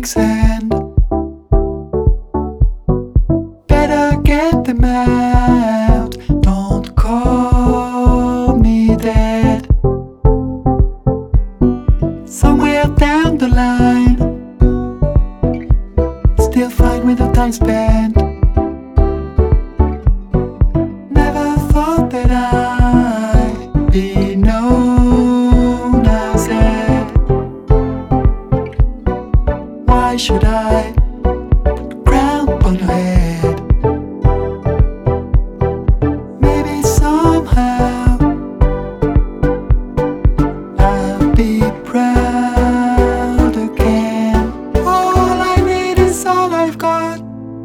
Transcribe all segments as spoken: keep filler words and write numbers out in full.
quicksand. Better get them out, don't call me dead. Somewhere down the line, still fine with the time spent. Never thought that I'd be known as it. Why should I put the crown on your head? Maybe somehow I'll be proud again. All I need is all I've got.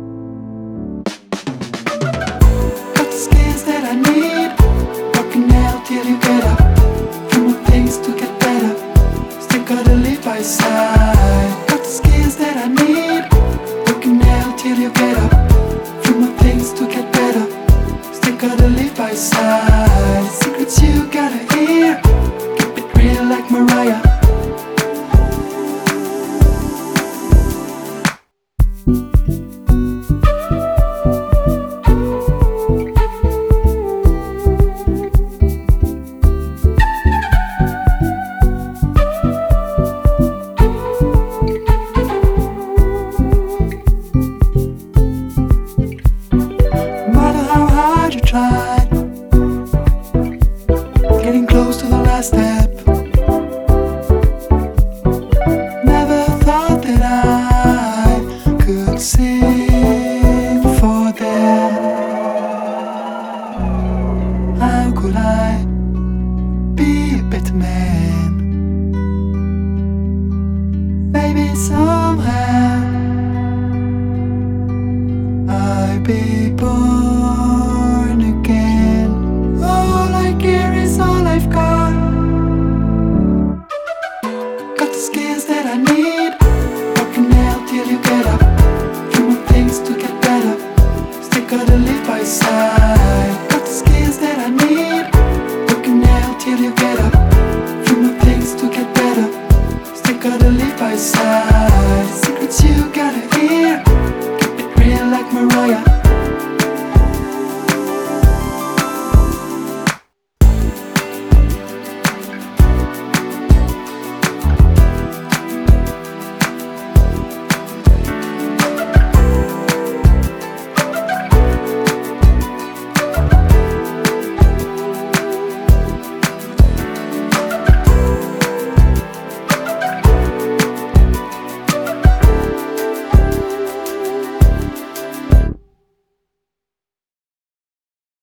Got the skills that I need. Working out till you get up. Few more things to get better. Still gotta live by side. Got the skills that I need. Working out till you get up. Few more things to get better. Still gotta live by side. Secrets you gotta hear. Keep it real like Mariah.